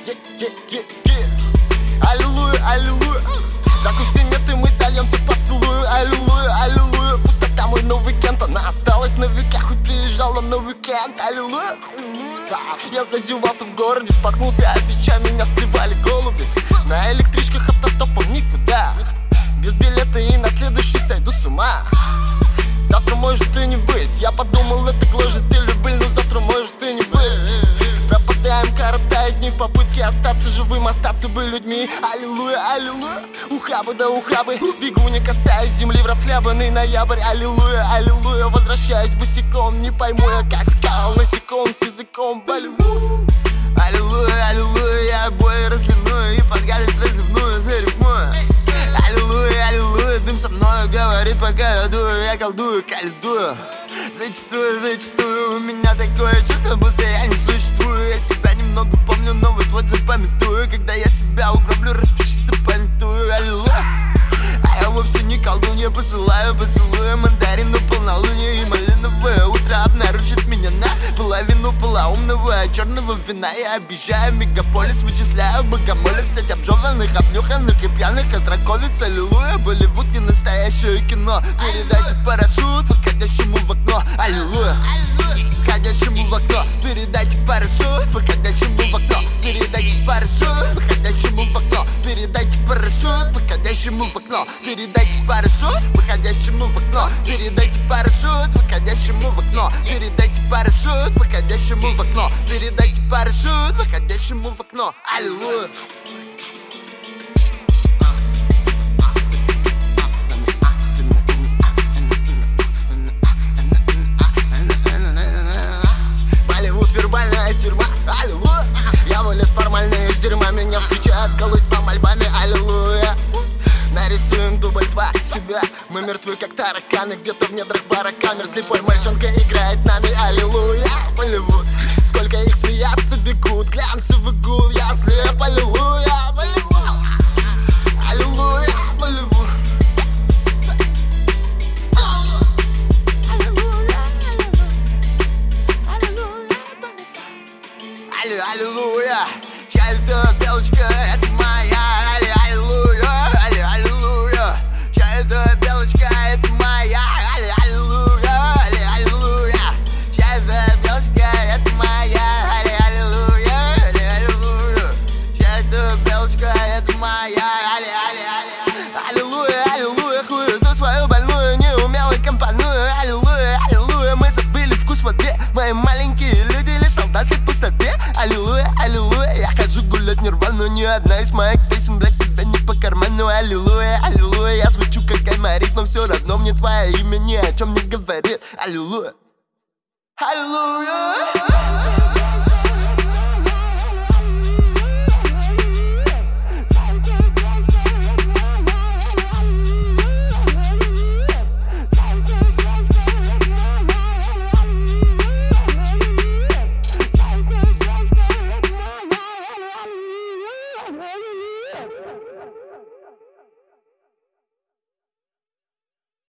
Аллилуйя, аллилуйя. Закуси нет, и мы сольемся в поцелуй. Аллилуйя, аллилуйя. Пустота мой новый уикенд, она осталась на века, хоть приезжала на уикенд. Аллилуйя. Я зазевался в городе, споткнулся о печа, меня склевали голуби. На электричках автостопом никуда, без билета и на следующий сойду с ума. Завтра может и не быть, я подумал, это гложет любовь, но завтра может и не быть. Пропадаем, коротают дни в попытке остаться живым, остаться бы людьми. Аллилуйя, аллилуйя. Ухабы да ухабы, бегу не касаясь земли в расхлябанный ноябрь. Аллилуйя, аллилуйя. Возвращаюсь босиком, не пойму я, как стал насеком с языком Болливуд. Аллилуйя, аллилуйя. Я обои разлиную и под гадость разливную зарифмую. Аллилуйя, аллилуйя. Дым со мной говорит, пока я дую, я колдую, калидую. Зачастую у меня такое чувство, будто я не существую. Я себя немного помню, но вот запамятую. Когда я себя угроблю, распишись, запамятую. Аллилуйя. А я вовсе не колдунья, посылаю поцелуя мандарину, полнолуние и малиновое утро обнаружит меня на половину полоумного черного вина. Я объезжаю мегаполис, вычисляю богомолец, стать обжеванных, обнюханных и пьяных от раковиц. Аллилуйя, Болливуд не настоящее кино. Передайте парашют выходящему в окно. Аллилуйя, выходящему в окно. Передайте парашют выходящему в окно. Передайте парашют выходящему в окно. Передайте парашют выходящему в окно. Передайте парашют выходящему в окно. Передайте парашют выходящему в окно. Передайте парашют выходящему в окно. Передайте парашют выходящему в окно. Аллилуйя. Вербальная тюрьма, аллилуйя. Я вылез формально из дерьма, меня встречают голубь мольбами, аллилуйя. Нарисуем дубль 2 себя. Мы мертвы, как тараканы, где-то в недрах бара камер. Слепой мальчонка играет нами, аллилуйя. Болливуд, сколько их смеяться бегут, глянцевый гул, я слеп, аллилуйя. Болливуд, аллилуйя, Болливуд. Аллилуйя, чай это белочка, это моя. Аллилуйя, аллилуйя, чай это белочка, это моя. Аллилуйя, аллилуйя, чай это белочка, это моя. Аллилуйя, аллилуйя, чай это белочка, это моя. Аллилуйя, аллилуйя, хуй за свою больную, неумело компоную. Аллилуйя, аллилуйя, мы забыли вкус в воде. Мои маленькие люди лишь солдаты в пустоте. Аллилуйя, аллилуйя, я хожу гулять нирвану. Ни одна из моих песен, блядь, тебе не по карману. Аллилуйя, аллилуйя, я звучу как аймарит, но все равно мне твое имя ни о чем не говорит. Аллилуйя, аллилуйя.